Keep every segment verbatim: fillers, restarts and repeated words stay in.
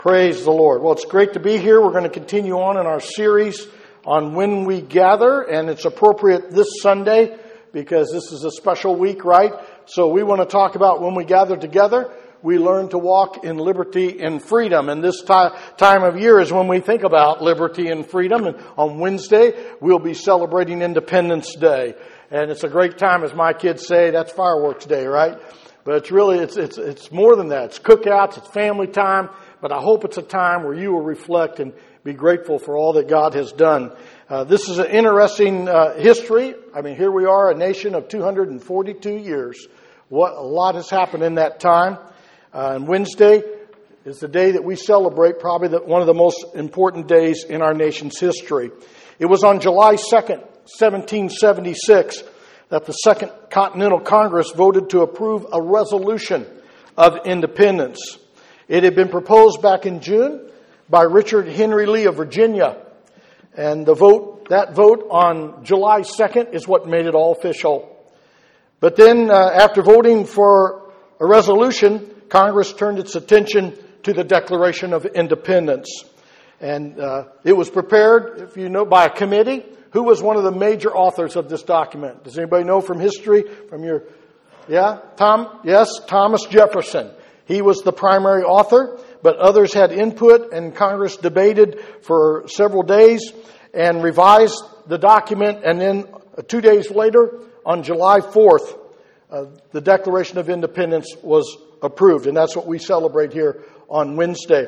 Praise the Lord. Well, it's great to be here. We're going to continue on in our series on When We Gather, and it's appropriate this Sunday because this is a special week, right? So we want to talk about when we gather together, we learn to walk in liberty and freedom. And this time of year is when we think about liberty and freedom. And on Wednesday, we'll be celebrating Independence Day. And it's a great time, as my kids say, that's fireworks day, right? But it's really, it's it's it's more than that. It's cookouts, it's family time. But I hope it's a time where you will reflect and be grateful for all that God has done. Uh, this is an interesting uh, history. I mean, here we are, a nation of two hundred forty-two years. What a lot has happened in that time. Uh, and Wednesday is the day that we celebrate, probably the, one of the most important days in our nation's history. It was on July second, seventeen seventy-six, that the Second Continental Congress voted to approve a resolution of independence. It had been proposed back in June by Richard Henry Lee of Virginia. And the vote, that vote on July second is what made it all official. But then uh, after voting for a resolution, Congress turned its attention to the Declaration of Independence. And uh, it was prepared, if you know, by a committee. Who was one of the major authors of this document? Does anybody know from history? From your, yeah? Tom? Yes, Thomas Jefferson. He was the primary author, but others had input, and Congress debated for several days and revised the document. And then uh, two days later, on July fourth, uh, the Declaration of Independence was approved. And that's what we celebrate here on Wednesday.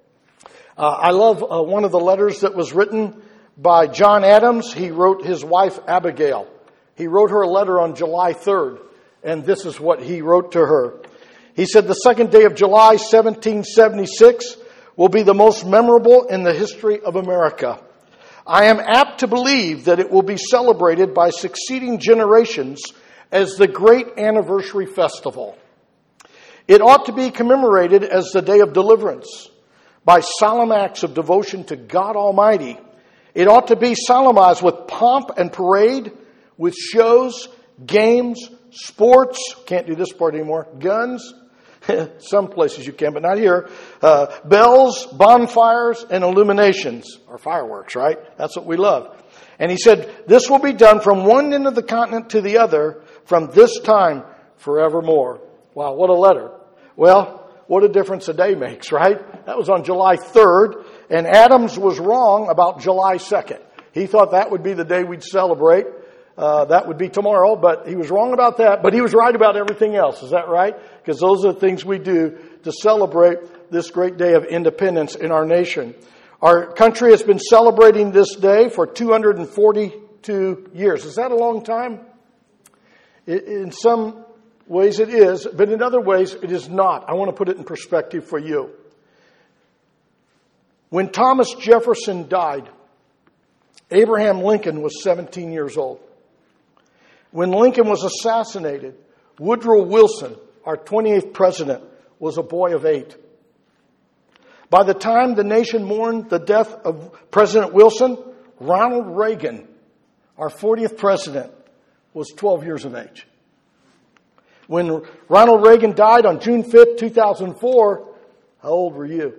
Uh, I love uh, one of the letters that was written by John Adams. He wrote his wife Abigail. He wrote her a letter on July third, and this is what he wrote to her. He said, "The second day of July, seventeen seventy-six, will be the most memorable in the history of America. I am apt to believe that it will be celebrated by succeeding generations as the great anniversary festival. It ought to be commemorated as the day of deliverance by solemn acts of devotion to God Almighty. It ought to be solemnized with pomp and parade, with shows, games, sports," can't do this part anymore, guns, some places you can, but not here, uh, bells, bonfires, and illuminations, or fireworks, right? That's what we love. And he said, "This will be done from one end of the continent to the other, from this time forevermore." Wow, what a letter. Well, what a difference a day makes, right? That was on July third, and Adams was wrong about July second. He thought that would be the day we'd celebrate. Uh, that would be tomorrow, but he was wrong about that. But he was right about everything else. Is that right? Because those are the things we do to celebrate this great day of independence in our nation. Our country has been celebrating this day for two hundred forty-two years. Is that a long time? In some ways it is, but in other ways it is not. I want to put it in perspective for you. When Thomas Jefferson died, Abraham Lincoln was seventeen years old. When Lincoln was assassinated, Woodrow Wilson, our twenty-eighth president, was a boy of eight. By the time the nation mourned the death of President Wilson, Ronald Reagan, our fortieth president, was twelve years of age. When Ronald Reagan died on June fifth, two thousand four, how old were you?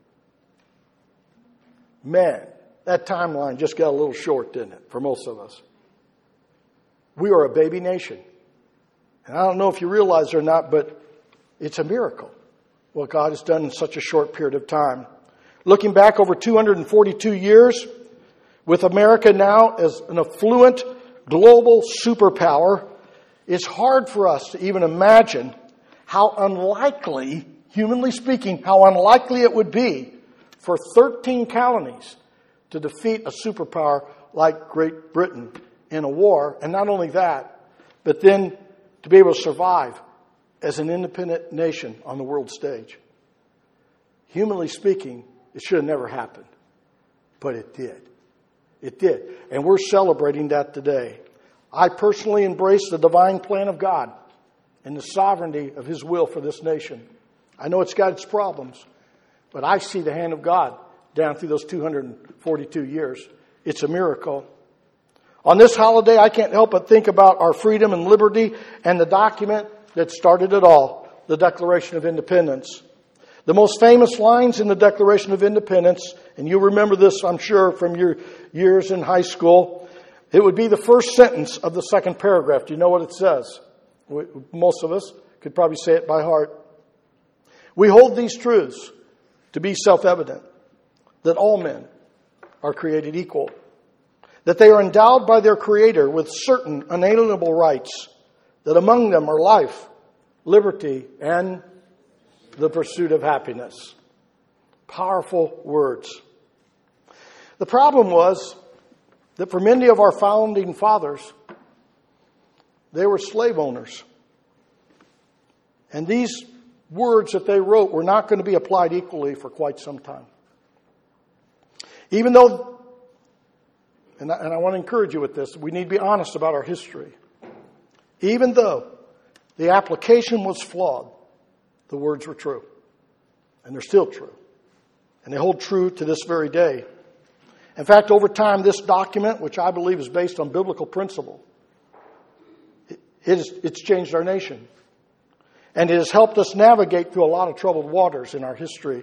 Man, that timeline just got a little short, didn't it, for most of us? We are a baby nation. And I don't know if you realize it or not, but it's a miracle what God has done in such a short period of time. Looking back over two hundred forty-two years, with America now as an affluent global superpower, it's hard for us to even imagine how unlikely, humanly speaking, how unlikely it would be for thirteen colonies to defeat a superpower like Great Britain in a war. And not only that, but then to be able to survive as an independent nation on the world stage. Humanly speaking, it should have never happened. But it did. It did. And we're celebrating that today. I personally embrace the divine plan of God and the sovereignty of His will for this nation. I know it's got its problems, but I see the hand of God down through those two hundred forty-two years. It's a miracle. On this holiday, I can't help but think about our freedom and liberty and the document that started it all, the Declaration of Independence. The most famous lines in the Declaration of Independence, and you remember this, I'm sure, from your years in high school, it would be the first sentence of the second paragraph. Do you know what it says? Most of us could probably say it by heart. We hold these truths to be self-evident, that all men are created equal, that they are endowed by their Creator with certain unalienable rights, that among them are life, liberty, and the pursuit of happiness. Powerful words. The problem was that for many of our founding fathers, they were slave owners. And these words that they wrote were not going to be applied equally for quite some time. Even though, and I, and I want to encourage you with this, we need to be honest about our history. Even though the application was flawed, the words were true. And they're still true. And they hold true to this very day. In fact, over time, this document, which I believe is based on biblical principle, it is, it's changed our nation. And it has helped us navigate through a lot of troubled waters in our history.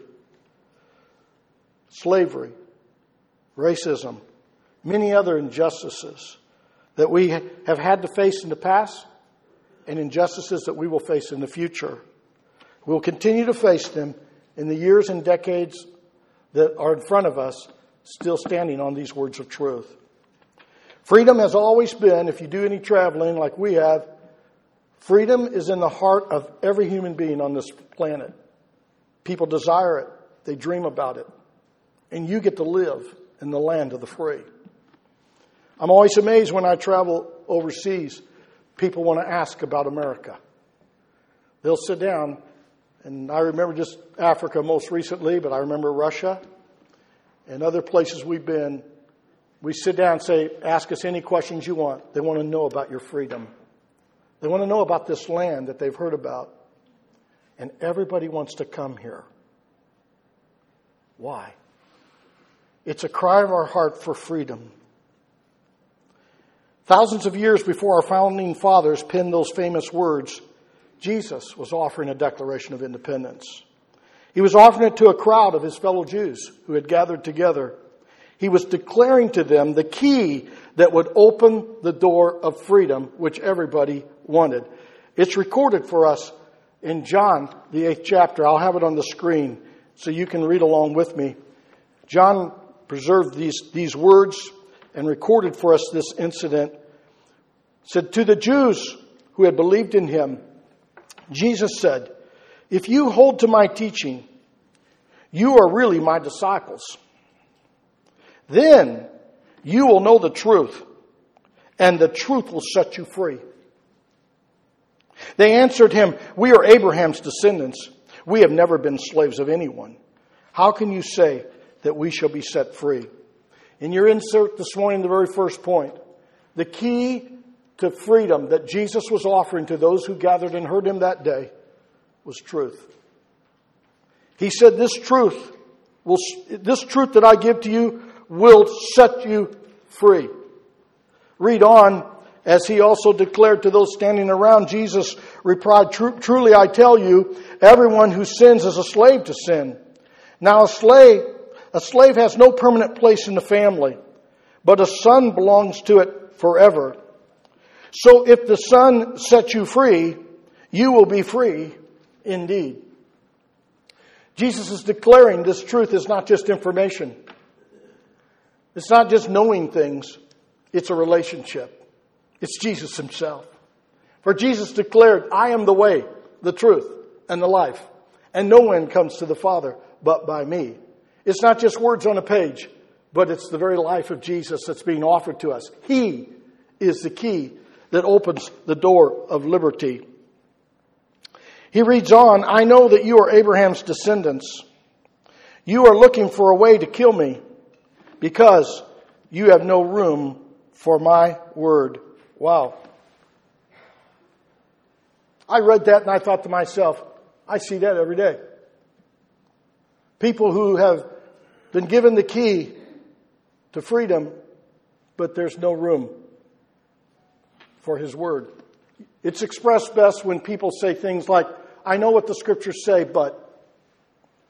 Slavery, racism, many other injustices that we have had to face in the past and injustices that we will face in the future. We will continue to face them in the years and decades that are in front of us, still standing on these words of truth. Freedom has always been, if you do any traveling like we have, freedom is in the heart of every human being on this planet. People desire it. They dream about it. And you get to live in the land of the free. I'm always amazed when I travel overseas. People want to ask about America. They'll sit down, and I remember just Africa most recently, but I remember Russia and other places we've been. We sit down and say, ask us any questions you want. They want to know about your freedom. They want to know about this land that they've heard about. And everybody wants to come here. Why? It's a cry of our heart for freedom. Thousands of years before our founding fathers penned those famous words, Jesus was offering a Declaration of Independence. He was offering it to a crowd of his fellow Jews who had gathered together. He was declaring to them the key that would open the door of freedom, which everybody wanted. It's recorded for us in John, the eighth chapter. I'll have it on the screen so you can read along with me. John preserved these, these words and recorded for us this incident. It said, to the Jews who had believed in him, Jesus said, if you hold to my teaching, you are really my disciples. Then you will know the truth, and the truth will set you free. They answered him, we are Abraham's descendants. We have never been slaves of anyone. How can you say that we shall be set free? In your insert this morning, the very first point, the key to freedom that Jesus was offering to those who gathered and heard him that day was truth. He said, this truth will, this truth that I give to you will set you free. Read on, as he also declared to those standing around, Jesus replied, truly I tell you, everyone who sins is a slave to sin. Now a slave, a slave has no permanent place in the family, but a son belongs to it forever. So if the Son sets you free, you will be free indeed. Jesus is declaring this truth is not just information. It's not just knowing things. It's a relationship. It's Jesus himself. For Jesus declared, I am the way, the truth, and the life. And no one comes to the Father but by me. It's not just words on a page, but it's the very life of Jesus that's being offered to us. He is the key that opens the door of liberty. He reads on, I know that you are Abraham's descendants. You are looking for a way to kill me because you have no room for my word. Wow. I read that and I thought to myself, I see that every day. People who have been given the key to freedom, but there's no room for his word. It's expressed best when people say things like, I know what the scriptures say, but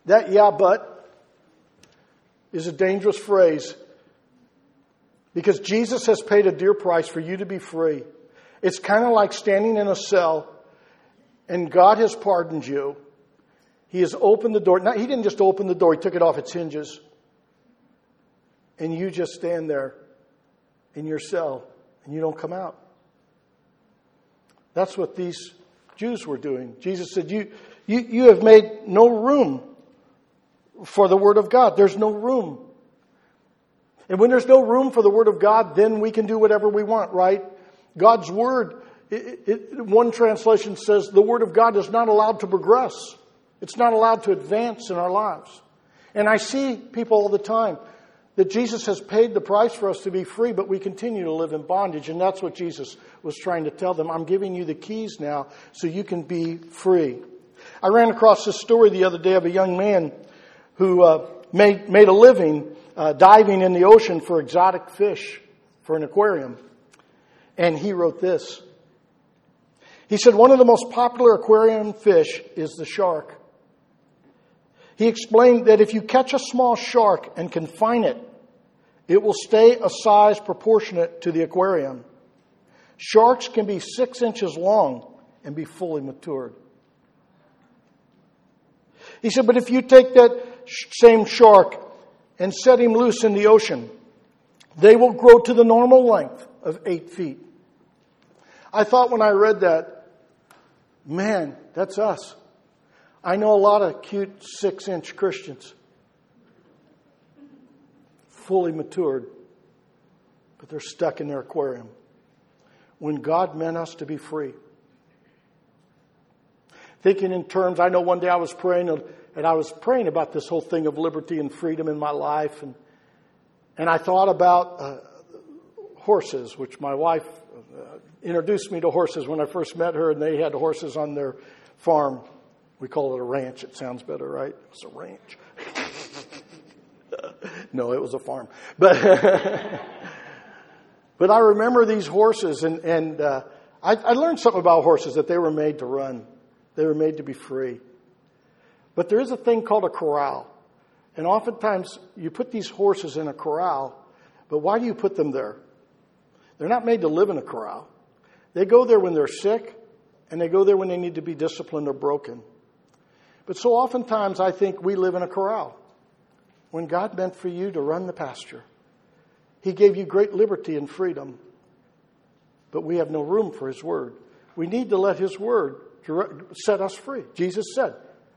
That "yeah, but" is a dangerous phrase because Jesus has paid a dear price for you to be free. It's kind of like standing in a cell and God has pardoned you. He has opened the door. Not, he didn't just open the door. He took it off its hinges. And you just stand there in your cell and you don't come out. That's what these Jews were doing. Jesus said, you, you, you have made no room for the Word of God. There's no room. And when there's no room for the Word of God, then we can do whatever we want, right? God's Word, it, it, one translation says the Word of God is not allowed to progress. It's not allowed to advance in our lives. And I see people all the time that Jesus has paid the price for us to be free, but we continue to live in bondage. And that's what Jesus was trying to tell them. I'm giving you the keys now so you can be free. I ran across this story the other day of a young man who uh, made, made a living uh, diving in the ocean for exotic fish for an aquarium. And he wrote this. He said, one of the most popular aquarium fish is the shark. He explained that if you catch a small shark and confine it, it will stay a size proportionate to the aquarium. Sharks can be six inches long and be fully matured. He said, but if you take that same shark and set him loose in the ocean, they will grow to the normal length of eight feet. I thought when I read that, man, that's us. I know a lot of cute six-inch Christians. Fully matured, but they're stuck in their aquarium. When God meant us to be free. Thinking in terms, I know one day I was praying and I was praying about this whole thing of liberty and freedom in my life. And, and I thought about uh, horses, which my wife uh, introduced me to horses when I first met her, and they had horses on their farm. We call it a ranch. It sounds better, right? It's a ranch. No, it was a farm. But but I remember these horses, and, and uh, I, I learned something about horses, that they were made to run. They were made to be free. But there is a thing called a corral. And oftentimes you put these horses in a corral, but why do you put them there? They're not made to live in a corral. They go there when they're sick, and they go there when they need to be disciplined or broken. But so oftentimes I think we live in a corral. When God meant for you to run the pasture, He gave you great liberty and freedom, but we have no room for His Word. We need to let His Word set us free. Jesus said,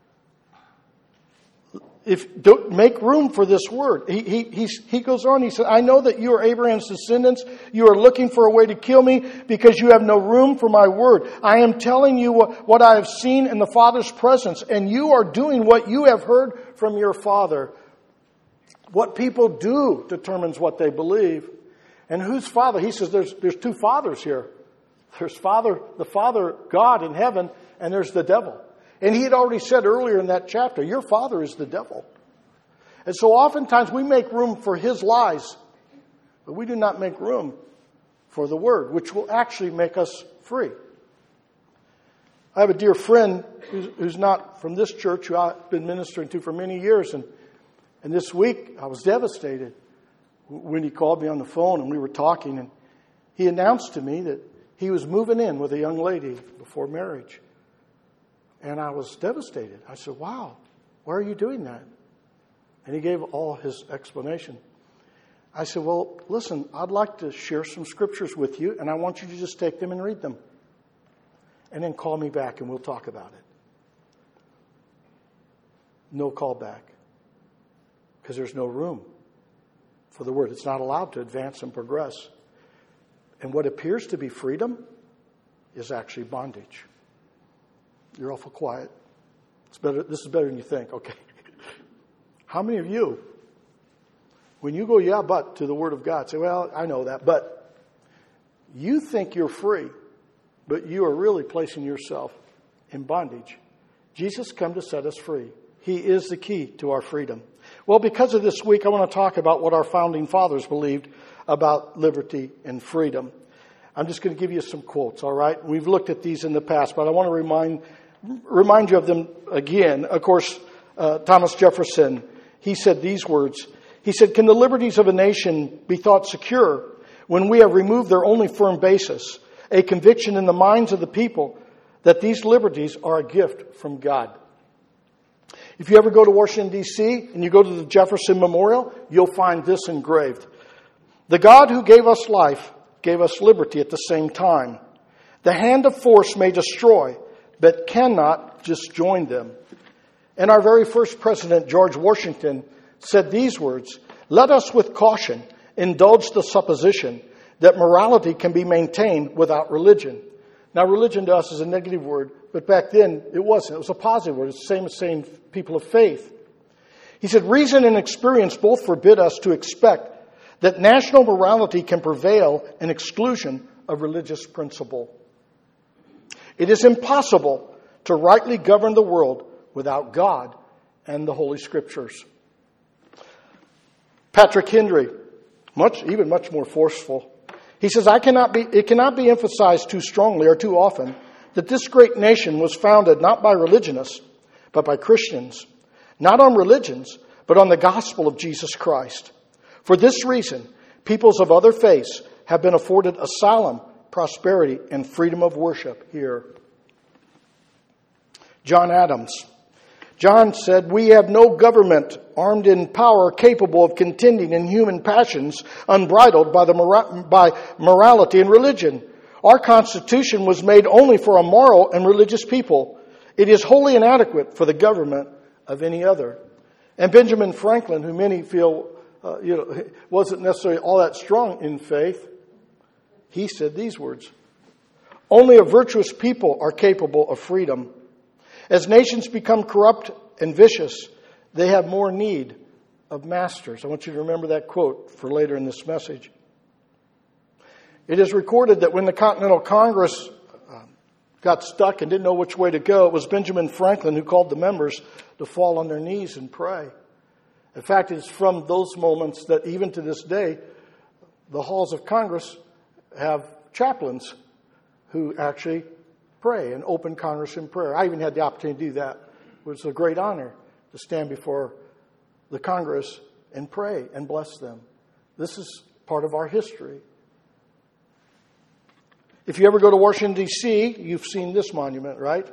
"If don't make room for this Word." He he he, he goes on. He said, "I know that you are Abraham's descendants. You are looking for a way to kill me because you have no room for my Word. I am telling you what, what I have seen in the Father's presence, and you are doing what you have heard from your father." What people do determines what they believe. And whose father? He says there's there's two fathers here. There's Father, the Father, God in heaven, and there's the devil. And he had already said earlier in that chapter, your father is the devil. And so oftentimes we make room for his lies, but we do not make room for the Word, which will actually make us free. I have a dear friend who's, who's not from this church, who I've been ministering to for many years, and And this week, I was devastated when he called me on the phone and we were talking. And he announced to me that he was moving in with a young lady before marriage. And I was devastated. I said, wow, why are you doing that? And he gave all his explanation. I said, well, listen, I'd like to share some scriptures with you, and I want you to just take them and read them. And then call me back and we'll talk about it. No call back. Because there's no room for the Word. It's not allowed to advance and progress. And what appears to be freedom is actually bondage. You're awful quiet. It's better. This is better than you think. Okay. How many of you, when you go, yeah, but to the Word of God, say, well, I know that, but you think you're free, but you are really placing yourself in bondage. Jesus came to set us free. He is the key to our freedom. Well, because of this week, I want to talk about what our founding fathers believed about liberty and freedom. I'm just going to give you some quotes, all right? We've looked at these in the past, but I want to remind remind you of them again. Of course, uh, Thomas Jefferson, he said these words. He said, "Can the liberties of a nation be thought secure when we have removed their only firm basis, a conviction in the minds of the people that these liberties are a gift from God?" If you ever go to Washington, D C, and you go to the Jefferson Memorial, you'll find this engraved. "The God who gave us life gave us liberty at the same time. The hand of force may destroy, but cannot disjoin them." And our very first president, George Washington, said these words, "Let us with caution indulge the supposition that morality can be maintained without religion." Now, religion to us is a negative word, but back then it wasn't. It was a positive word. It's the same as saying people of faith. He said, "Reason and experience both forbid us to expect that national morality can prevail in exclusion of religious principle. It is impossible to rightly govern the world without God and the Holy Scriptures." Patrick Henry, much, even much more forceful. He says, I cannot be, it cannot be emphasized too strongly or too often that this great nation was founded not by religionists, but by Christians. Not on religions, but on the gospel of Jesus Christ. For this reason, peoples of other faiths have been afforded asylum, prosperity, and freedom of worship here. John Adams. John said, "We have no government armed in power capable of contending in human passions unbridled by, the mora- by morality and religion. Our Constitution was made only for a moral and religious people. It is wholly inadequate for the government of any other." And Benjamin Franklin, who many feel uh, you know, wasn't necessarily all that strong in faith, he said these words, "Only a virtuous people are capable of freedom. As nations become corrupt and vicious, they have more need of masters." I want you to remember that quote for later in this message. It is recorded that when the Continental Congress uh, got stuck and didn't know which way to go, it was Benjamin Franklin who called the members to fall on their knees and pray. In fact, it's from those moments that even to this day, the halls of Congress have chaplains who actually pray and open Congress in prayer. I even had the opportunity to do that. It was a great honor to stand before the Congress and pray and bless them. This is part of our history. If you ever go to Washington, D C, you've seen this monument, right?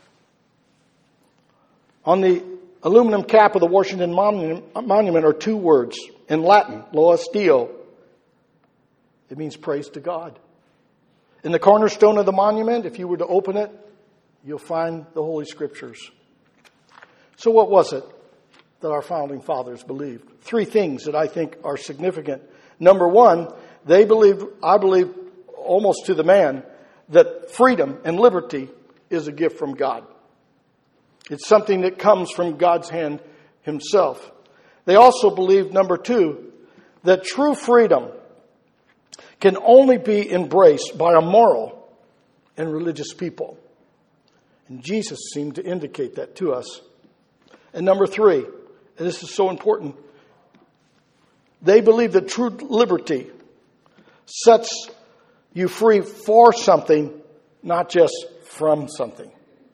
On the aluminum cap of the Washington Monument are two words in Latin, Laus Deo. It means praise to God. In the cornerstone of the monument, if you were to open it, you'll find the Holy Scriptures. So what was it that our founding fathers believed? Three things that I think are significant. Number one, they believed, I believe almost to the man, that freedom and liberty is a gift from God. It's something that comes from God's hand himself. They also believed, number two, that true freedom can only be embraced by a moral and religious people. And Jesus seemed to indicate that to us. And number three, and this is so important, they believe that true liberty sets you free for something, not just from something.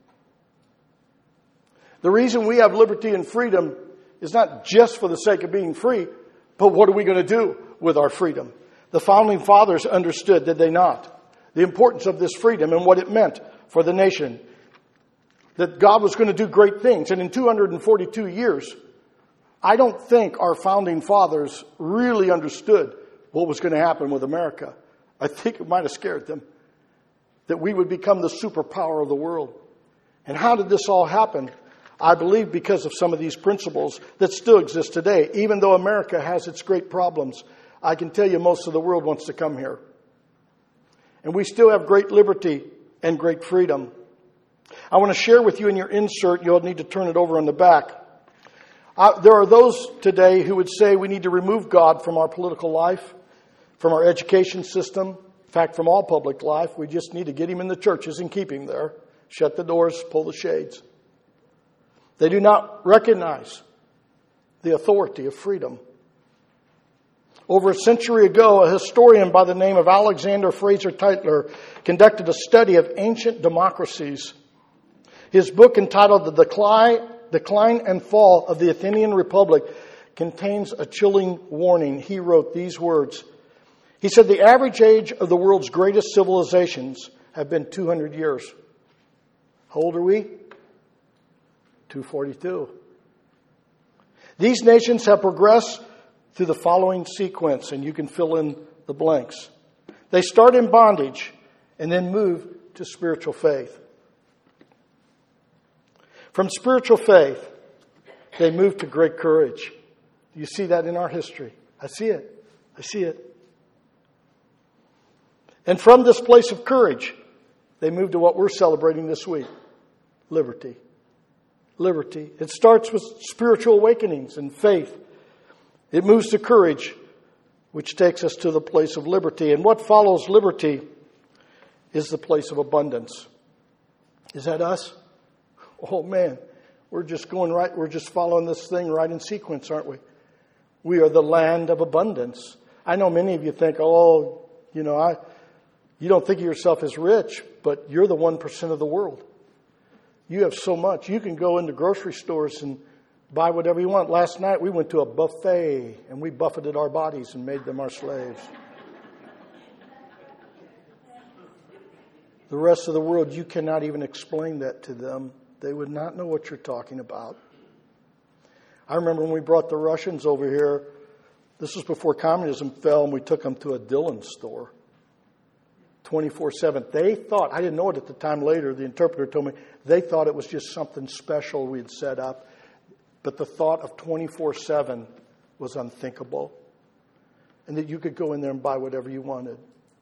The reason we have liberty and freedom is not just for the sake of being free, but what are we going to do with our freedom? The founding fathers understood, did they not, the importance of this freedom and what it meant for the nation. That God was going to do great things. And in two hundred forty-two years, I don't think our founding fathers really understood what was going to happen with America. I think it might have scared them. That we would become the superpower of the world. And how did this all happen? I believe because of some of these principles that still exist today. Even though America has its great problems, I can tell you most of the world wants to come here. And we still have great liberty and great freedom. I want to share with you in your insert, you'll need to turn it over on the back. Uh, there are those today who would say we need to remove God from our political life, from our education system, in fact, from all public life. We just need to get him in the churches and keep him there. Shut the doors, pull the shades. They do not recognize the authority of freedom. Over a century ago, a historian by the name of Alexander Fraser Tytler conducted a study of ancient democracies. His book entitled The Decline, Decline and Fall of the Athenian Republic contains a chilling warning. He wrote these words. He said, the average age of the world's greatest civilizations have been two hundred years. How old are we? two forty-two. These nations have progressed through the following sequence, and you can fill in the blanks. They start in bondage and then move to spiritual faith. From spiritual faith, they move to great courage. Do you see that in our history? I see it. I see it. And from this place of courage, they move to what we're celebrating this week. Liberty. Liberty. It starts with spiritual awakenings and faith. It moves to courage, which takes us to the place of liberty. And what follows liberty is the place of abundance. Is that us? Oh man, we're just going right, we're just following this thing right in sequence, aren't we? We are the land of abundance. I know many of you think, oh, you know, I, you don't think of yourself as rich, but you're the one percent of the world. You have so much. You can go into grocery stores and buy whatever you want. Last night we went to a buffet and we buffeted our bodies and made them our slaves. The rest of the world, you cannot even explain that to them. They would not know what you're talking about. I remember when we brought the Russians over here, this was before communism fell, and we took them to a Dillon store. twenty-four seven. They thought, I didn't know it at the time later, the interpreter told me, they thought it was just something special we had set up. But the thought of twenty-four seven was unthinkable. And that you could go in there and buy whatever you wanted.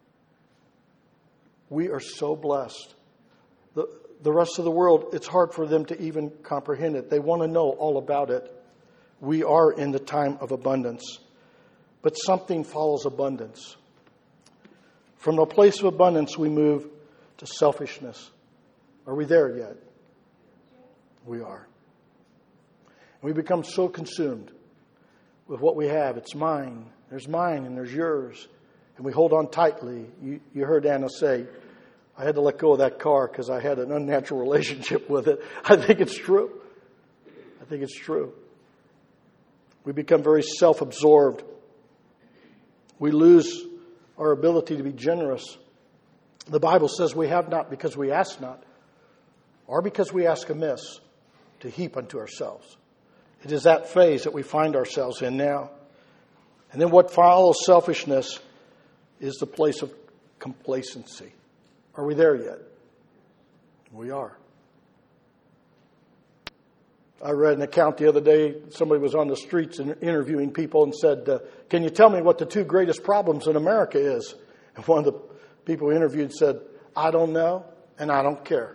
We are so blessed. The, the rest of the world, it's hard for them to even comprehend it. They want to know all about it. We are in the time of abundance. But something follows abundance. From a place of abundance, we move to selfishness. Are we there yet? We are. We become so consumed with what we have. It's mine. There's mine and there's yours. And we hold on tightly. You, you heard Anna say, I had to let go of that car because I had an unnatural relationship with it. I think it's true. I think it's true. We become very self-absorbed. We lose our ability to be generous. The Bible says we have not because we ask not, or because we ask amiss, to heap unto ourselves. It is that phase that we find ourselves in now. And then what follows selfishness is the place of complacency. Are we there yet? We are. I read an account the other day. Somebody was on the streets interviewing people and said, uh, can you tell me what the two greatest problems in America is? And one of the people interviewed said, I don't know and I don't care.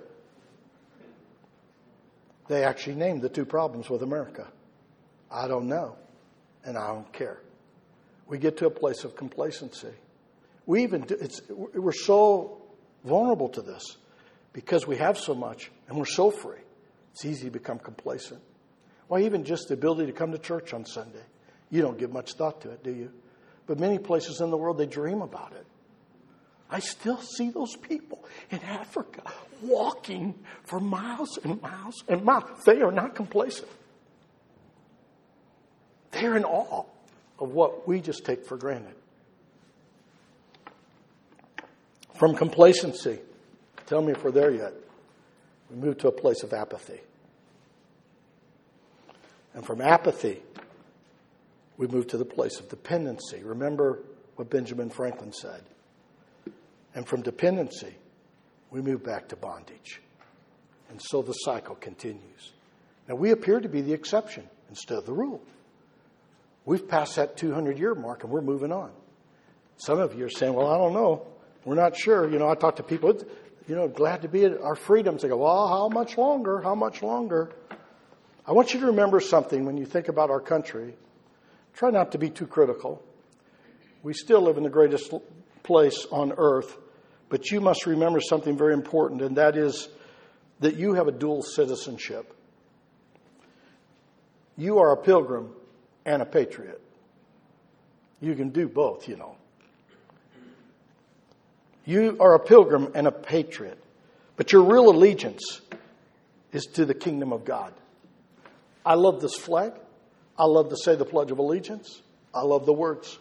They actually named the two problems with America. I don't know and I don't care. We get to a place of complacency. We even do, it's, we're so vulnerable to this because we have so much and we're so free. It's easy to become complacent. Why, even just the ability to come to church on Sunday. You don't give much thought to it, do you? But many places in the world, they dream about it. I still see those people in Africa walking for miles and miles and miles. They are not complacent. They're in awe of what we just take for granted. From complacency, tell me if we're there yet, we move to a place of apathy. And from apathy, we move to the place of dependency. Remember what Benjamin Franklin said. And from dependency, we move back to bondage. And so the cycle continues. Now, we appear to be the exception instead of the rule. We've passed that two hundred year mark and we're moving on. Some of you are saying, well, I don't know. We're not sure. You know, I talk to people, you know, glad to be at our freedoms. They go, well, how much longer? How much longer? I want you to remember something when you think about our country. Try not to be too critical. We still live in the greatest place on earth, but you must remember something very important, and that is that you have a dual citizenship. You are a pilgrim and a patriot. You can do both, you know. You are a pilgrim and a patriot, but your real allegiance is to the kingdom of God. I love this flag. I love to say the Pledge of Allegiance. I love the words.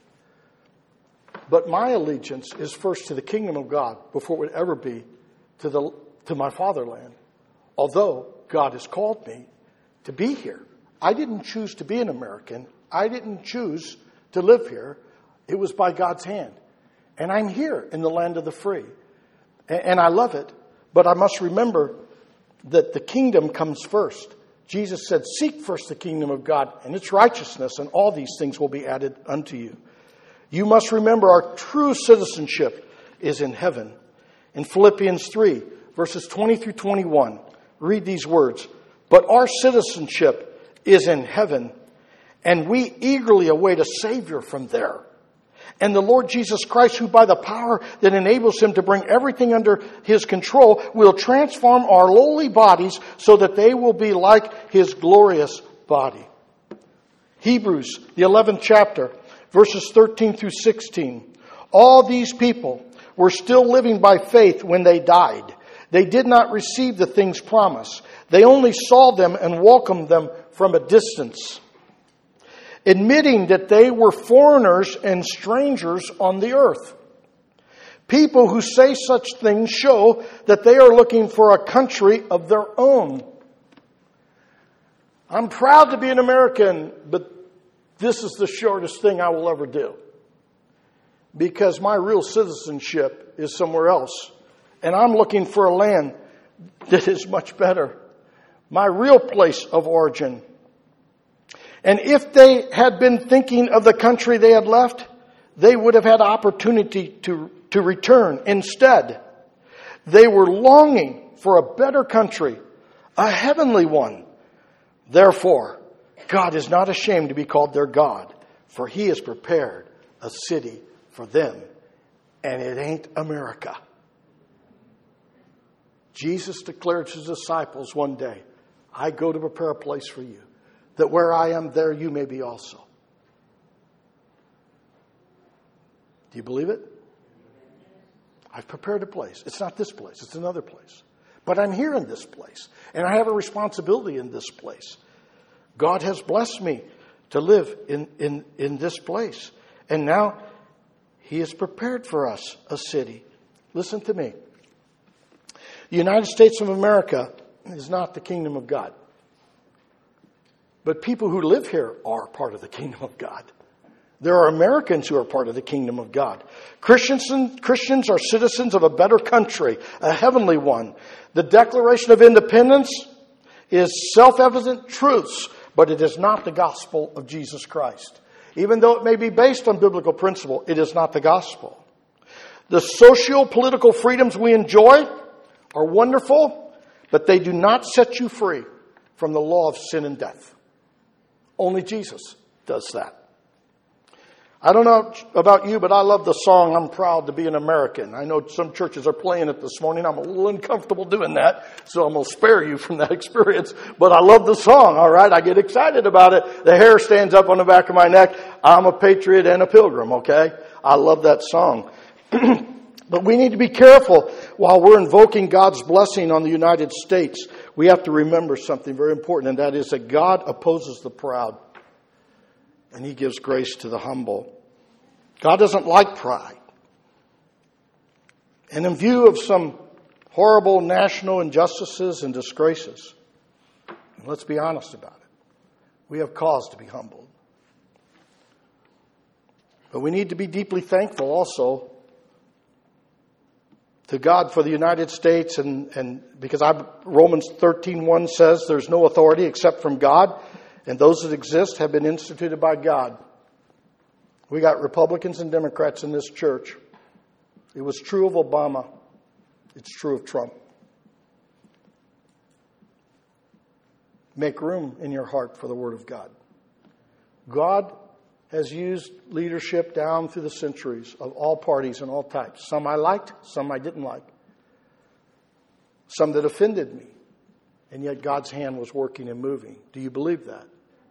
But my allegiance is first to the kingdom of God before it would ever be to the to my fatherland. Although God has called me to be here. I didn't choose to be an American. I didn't choose to live here. It was by God's hand. And I'm here in the land of the free. And I love it. But I must remember that the kingdom comes first. Jesus said, seek first the kingdom of God and its righteousness, and all these things will be added unto you. You must remember our true citizenship is in heaven. In Philippians three, verses twenty through twenty-one, read these words. But our citizenship is in heaven, and we eagerly await a Savior from there. And the Lord Jesus Christ, who by the power that enables him to bring everything under his control, will transform our lowly bodies so that they will be like his glorious body. Hebrews, the eleventh chapter, verses thirteen through sixteen. All these people were still living by faith when they died. They did not receive the things promised. They only saw them and welcomed them from a distance, admitting that they were foreigners and strangers on the earth. People who say such things show that they are looking for a country of their own. I'm proud to be an American, but this is the shortest thing I will ever do. Because my real citizenship is somewhere else. And I'm looking for a land that is much better. My real place of origin. And if they had been thinking of the country they had left, they would have had opportunity to, to return. Instead, they were longing for a better country, a heavenly one. Therefore, God is not ashamed to be called their God, for he has prepared a city for them, and it ain't America. Jesus declared to his disciples one day, I go to prepare a place for you, that where I am, there you may be also. Do you believe it? I've prepared a place. It's not this place. It's another place. But I'm here in this place. And I have a responsibility in this place. God has blessed me to live in, in, in this place. And now he has prepared for us a city. Listen to me. The United States of America is not the kingdom of God. But people who live here are part of the kingdom of God. There are Americans who are part of the kingdom of God. Christians, Christians are citizens of a better country, a heavenly one. The Declaration of Independence is self-evident truths, but it is not the gospel of Jesus Christ. Even though it may be based on biblical principle, it is not the gospel. The socio-political freedoms we enjoy are wonderful, but they do not set you free from the law of sin and death. Only Jesus does that. I don't know about you, but I love the song, I'm Proud to be an American. I know some churches are playing it this morning. I'm a little uncomfortable doing that, so I'm going to spare you from that experience. But I love the song, all right? I get excited about it. The hair stands up on the back of my neck. I'm a patriot and a pilgrim, okay? I love that song. But we need to be careful while we're invoking God's blessing on the United States. We have to remember something very important, and that is that God opposes the proud, and he gives grace to the humble. God doesn't like pride. And in view of some horrible national injustices and disgraces, and let's be honest about it, we have cause to be humbled. But we need to be deeply thankful also to God for the United States, and, and because I, Romans thirteen one says there's no authority except from God, and those that exist have been instituted by God. We got Republicans and Democrats in this church. It was true of Obama. It's true of Trump. Make room in your heart for the Word of God. God has used leadership down through the centuries of all parties and all types. Some I liked, some I didn't like. Some that offended me. And yet God's hand was working and moving. Do you believe that?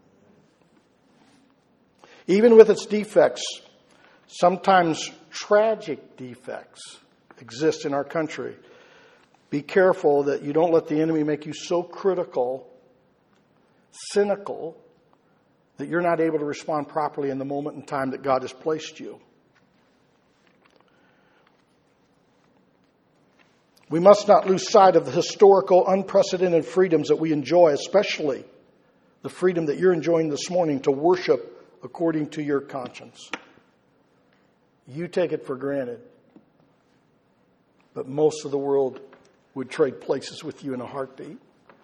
Even with its defects, sometimes tragic defects exist in our country. Be careful that you don't let the enemy make you so critical cynical that you're not able to respond properly in the moment in time that God has placed you. We must not lose sight of the historical, unprecedented freedoms that we enjoy, especially the freedom that you're enjoying this morning to worship according to your conscience. You take it for granted, but most of the world would trade places with you in a heartbeat.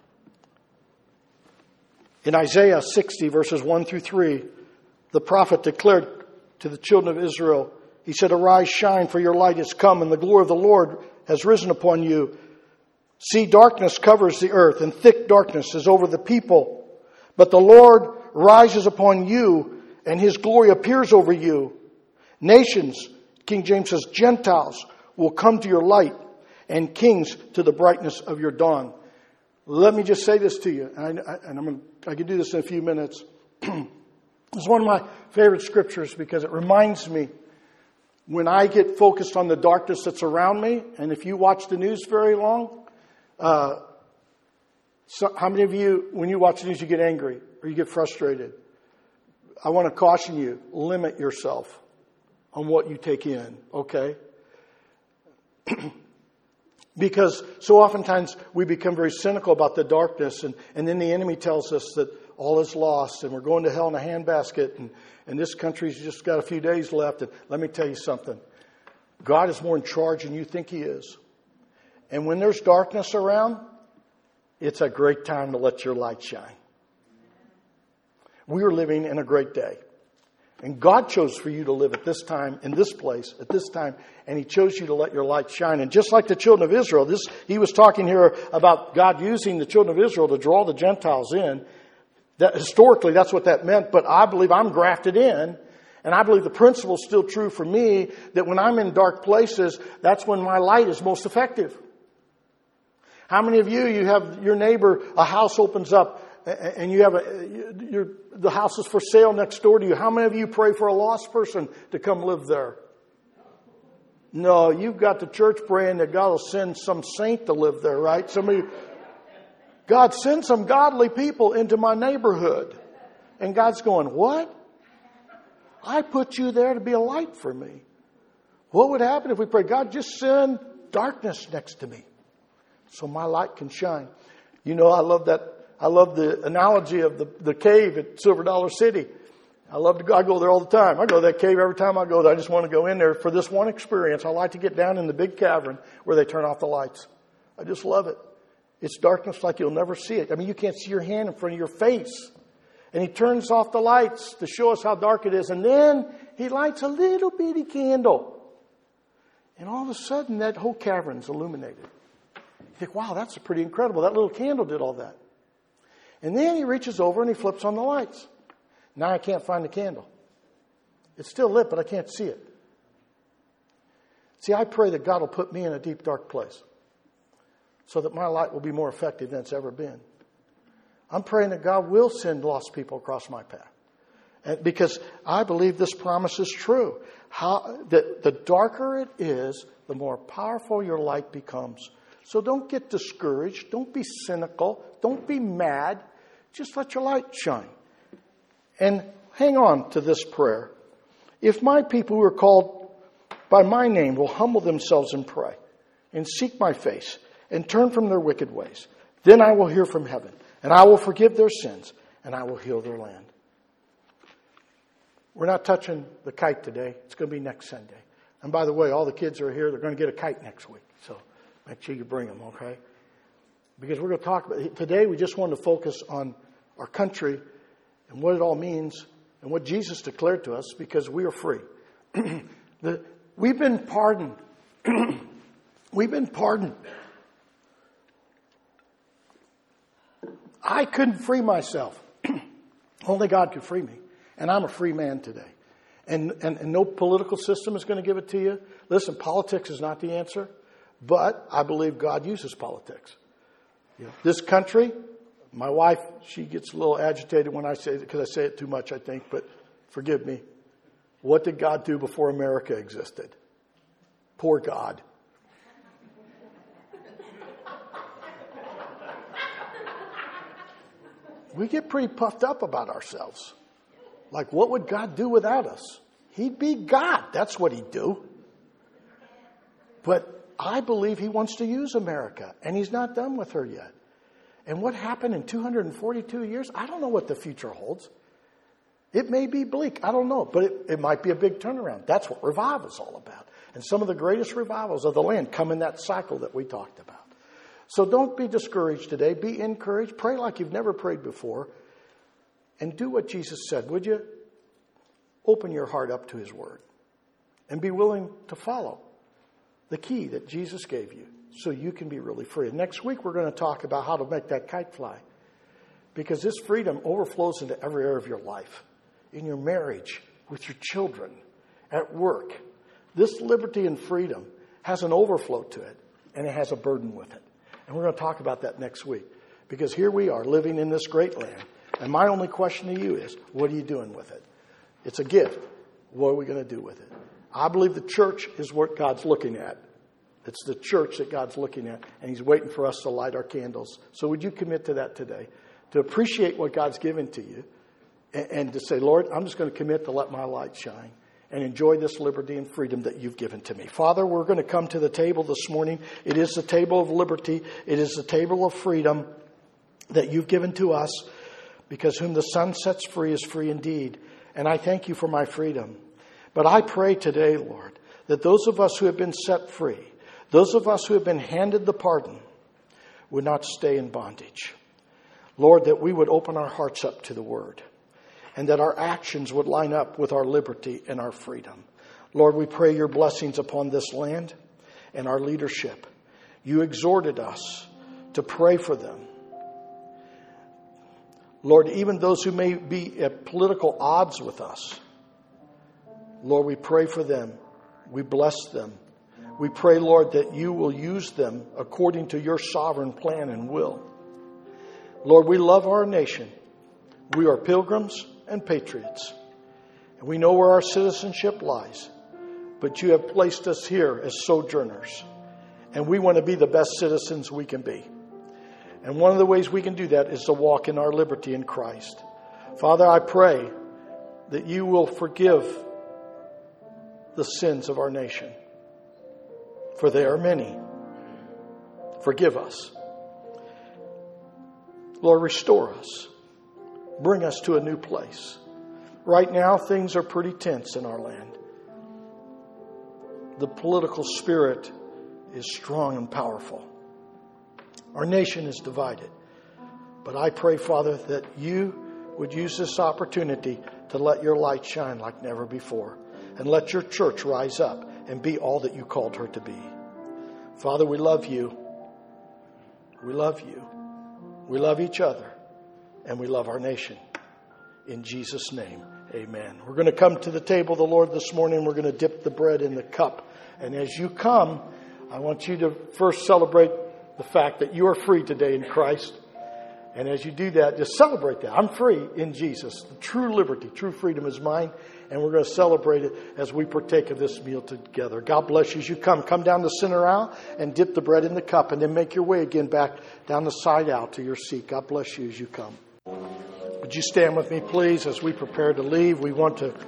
In Isaiah sixty, verses one through three, the prophet declared to the children of Israel, he said, "Arise, shine, for your light has come, and the glory of the Lord has risen upon you. See, darkness covers the earth, and thick darkness is over the people. But the Lord rises upon you, and his glory appears over you. Nations," King James says, "Gentiles will come to your light, and kings to the brightness of your dawn." Let me just say this to you, and, I, and I'm gonna, I can do this in a few minutes. It's one of my favorite scriptures because it reminds me when I get focused on the darkness that's around me, and if you watch the news very long, uh, so how many of you, when you watch the news, you get angry or you get frustrated? I want to caution you, limit yourself on what you take in, okay? Because so oftentimes we become very cynical about the darkness, and, and then the enemy tells us that all is lost and we're going to hell in a handbasket, and, and this country's just got a few days left. And let me tell you something. God is more in charge than you think he is. And when there's darkness around, it's a great time to let your light shine. We are living in a great day. And God chose for you to live at this time, in this place, at this time, and he chose you to let your light shine. And just like the children of Israel, this he was talking here about God using the children of Israel to draw the Gentiles in. That historically, that's what that meant, but I believe I'm grafted in, and I believe the principle is still true for me, that when I'm in dark places, that's when my light is most effective. How many of you, you have your neighbor, a house opens up, and you have a, you're, the house is for sale next door to you. How many of you pray for a lost person to come live there? No, you've got the church praying that God will send some saint to live there, right? Somebody, God, send some godly people into my neighborhood. And God's going, what? I put you there to be a light for me. What would happen if we pray, God, just send darkness next to me so my light can shine? You know, I love that. I love the analogy of the, the cave at Silver Dollar City. I love to go, I go there all the time. I go to that cave every time I go there. I just want to go in there for this one experience. I like to get down in the big cavern where they turn off the lights. I just love it. It's darkness like you'll never see it. I mean, you can't see your hand in front of your face. And he turns off the lights to show us how dark it is. And then he lights a little bitty candle. And all of a sudden, that whole cavern's illuminated. You think, wow, that's pretty incredible. That little candle did all that. And then he reaches over and he flips on the lights. Now I can't find the candle. It's still lit, but I can't see it. See, I pray that God will put me in a deep, dark place so that my light will be more effective than it's ever been. I'm praying that God will send lost people across my path. And because I believe this promise is true. How, that the darker it is, the more powerful your light becomes. So don't get discouraged. Don't be cynical. Don't be mad. Just let your light shine. And hang on to this prayer. If my people who are called by my name will humble themselves and pray and seek my face and turn from their wicked ways, then I will hear from heaven and I will forgive their sins and I will heal their land. We're not touching the kite today. It's going to be next Sunday. And by the way, all the kids are here. They're going to get a kite next week. So make sure you bring them, okay? Because we're going to talk about, today we just want to focus on our country and what it all means and what Jesus declared to us because we are free. the, we've been pardoned. We've been pardoned. I couldn't free myself. Only God could free me. And I'm a free man today. And, and, and no political system is going to give it to you. Listen, politics is not the answer. But I believe God uses politics. You know, this country, my wife, she gets a little agitated when I say it because I say it too much, I think, but forgive me. What did God do before America existed? Poor God. we get pretty puffed up about ourselves. Like, what would God do without us? He'd be God. That's what he'd do. But I believe he wants to use America, and he's not done with her yet. And what happened in two hundred forty-two years, I don't know what the future holds. It may be bleak. I don't know. But it, it might be a big turnaround. That's what revival is all about. And some of the greatest revivals of the land come in that cycle that we talked about. So don't be discouraged today. Be encouraged. Pray like you've never prayed before. And do what Jesus said, would you? Open your heart up to his word. And be willing to follow the key that Jesus gave you so you can be really free. And next week we're going to talk about how to make that kite fly. Because this freedom overflows into every area of your life. In your marriage, with your children, at work. This liberty and freedom has an overflow to it, and it has a burden with it. And we're going to talk about that next week. Because here we are living in this great land. And my only question to you is, what are you doing with it? It's a gift. What are we going to do with it? I believe the church is what God's looking at. It's the church that God's looking at, and he's waiting for us to light our candles. So would you commit to that today? To appreciate what God's given to you, and, and to say, Lord, I'm just going to commit to let my light shine and enjoy this liberty and freedom that you've given to me. Father, we're going to come to the table this morning. It is the table of liberty. It is the table of freedom that you've given to us, because whom the Son sets free is free indeed. And I thank you for my freedom. But I pray today, Lord, that those of us who have been set free, those of us who have been handed the pardon, would not stay in bondage. Lord, that we would open our hearts up to the word, and that our actions would line up with our liberty and our freedom. Lord, we pray your blessings upon this land and our leadership. You exhorted us to pray for them. Lord, even those who may be at political odds with us, Lord, we pray for them. We bless them. We pray, Lord, that you will use them according to your sovereign plan and will. Lord, we love our nation. We are pilgrims and patriots. And we know where our citizenship lies. But you have placed us here as sojourners. And we want to be the best citizens we can be. And one of the ways we can do that is to walk in our liberty in Christ. Father, I pray that you will forgive the sins of our nation. For they are many. Forgive us. Lord, restore us. Bring us to a new place. Right now, things are pretty tense in our land. The political spirit is strong and powerful. Our nation is divided. But I pray, Father, that you would use this opportunity to let your light shine like never before. And let your church rise up and be all that you called her to be. Father, we love you. We love you. We love each other. And we love our nation. In Jesus' name, amen. We're going to come to the table of the Lord this morning. We're going to dip the bread in the cup. And as you come, I want you to first celebrate the fact that you are free today in Christ. And as you do that, just celebrate that. I'm free in Jesus. The true liberty, true freedom is mine. And we're going to celebrate it as we partake of this meal together. God bless you as you come. Come down the center aisle and dip the bread in the cup. And then make your way again back down the side aisle to your seat. God bless you as you come. Would you stand with me, please, as we prepare to leave? We want to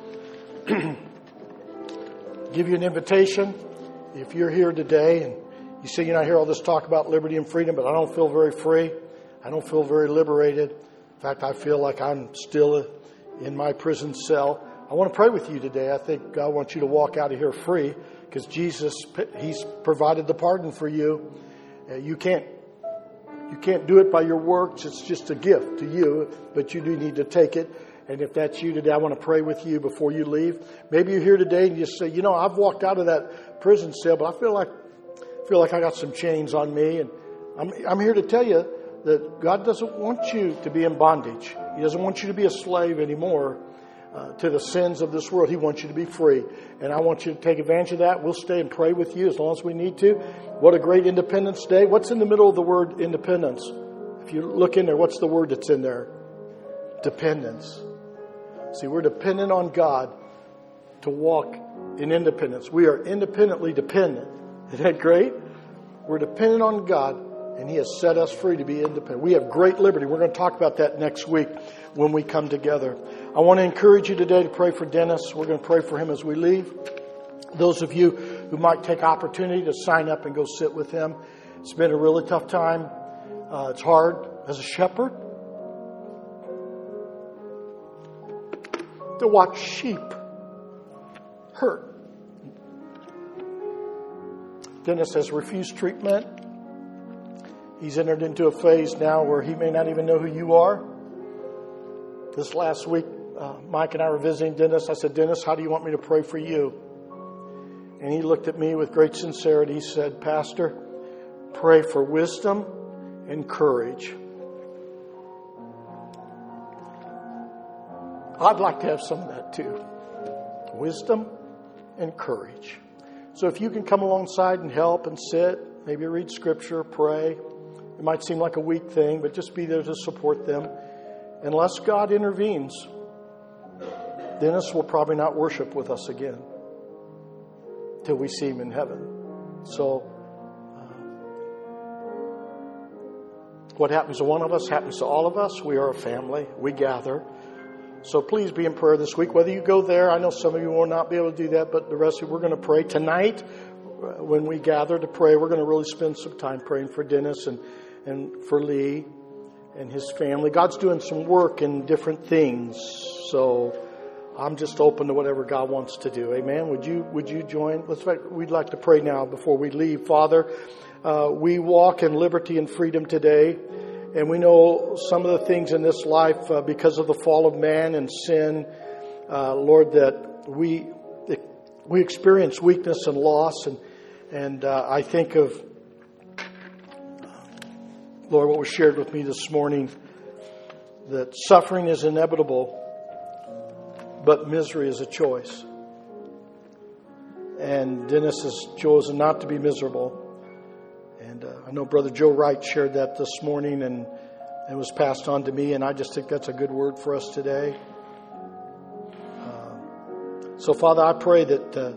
give you an invitation. If you're here today and you say, you know, I hear all this talk about liberty and freedom, but I don't feel very free. I don't feel very liberated. In fact, I feel like I'm still in my prison cell. I want to pray with you today. I think God wants you to walk out of here free because Jesus, He's provided the pardon for you. Uh, you can't you can't do it by your works. It's just a gift to you, but you do need to take it. And if that's you today, I want to pray with you before you leave. Maybe you're here today and you say, you know, I've walked out of that prison cell, but I feel like feel like I got some chains on me. And I'm I'm here to tell you that God doesn't want you to be in bondage. He doesn't want you to be a slave anymore uh, to the sins of this world. He wants you to be free. And I want you to take advantage of that. We'll stay and pray with you as long as we need to. What a great Independence Day. What's in the middle of the word independence? If you look in there, what's the word that's in there? Dependence. See, we're dependent on God to walk in independence. We are independently dependent. Isn't that great? We're dependent on God, And He has set us free to be independent. We have great liberty. We're going to talk about that next week when we come together. I want to encourage you today to pray for Dennis. We're going to pray for him as we leave. Those of you who might take opportunity to sign up and go sit with him. It's been a really tough time. Uh, it's hard as a shepherd to watch sheep hurt. Dennis has refused treatment. He's entered into a phase now where he may not even know who you are. This last week, uh, Mike and I were visiting Dennis. I said, Dennis, how do you want me to pray for you? And he looked at me with great sincerity. He said, Pastor, pray for wisdom and courage. I'd like to have some of that too. Wisdom and courage. So if you can come alongside and help and sit, maybe read scripture, pray. It might seem like a weak thing, but just be there to support them. Unless God intervenes, Dennis will probably not worship with us again till we see him in heaven. So uh, what happens to one of us happens to all of us. We are a family. We gather. So please be in prayer this week. Whether you go there, I know some of you will not be able to do that, but the rest of you, we're going to pray. Tonight, when we gather to pray, we're going to really spend some time praying for Dennis and, and for Lee and his family. God's doing some work in different things. So I'm just open to whatever God wants to do. Amen. Would you would you join? Let's. We'd like to pray now before we leave. Father, uh, we walk in liberty and freedom today. And we know some of the things in this life, uh, because of the fall of man and sin, uh, Lord, that we we experience weakness and loss. And and uh, I think of, Lord, what was shared with me this morning, that suffering is inevitable, but misery is a choice. And Dennis has chosen not to be miserable. And uh, I know Brother Joe Wright shared that this morning, and it was passed on to me, and I just think that's a good word for us today. Uh, so, Father, I pray that, uh,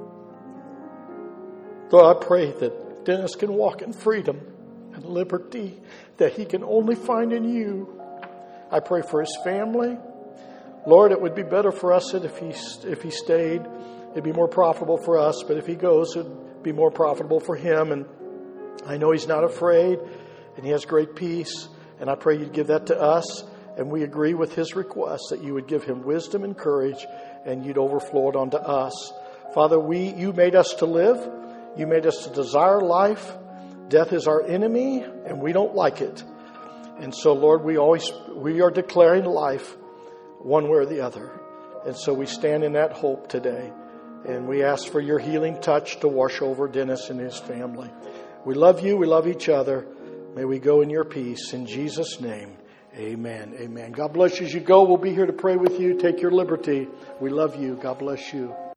Lord, I pray that Dennis can walk in freedom and liberty that he can only find in you. I pray for his family. Lord, it would be better for us if he if he stayed. It'd be more profitable for us, but if he goes, it'd be more profitable for him. And I know he's not afraid, and he has great peace, and I pray you'd give that to us, and we agree with his request that you would give him wisdom and courage, and you'd overflow it onto us. Father, we you made us to live. You made us to desire life. Death is our enemy, and we don't like it. And so, Lord, we always we are declaring life one way or the other. And so we stand in that hope today, and we ask for your healing touch to wash over Dennis and his family. We love you. We love each other. May we go in your peace. In Jesus' name, amen. Amen. God bless you as you go. We'll be here to pray with you. Take your liberty. We love you. God bless you.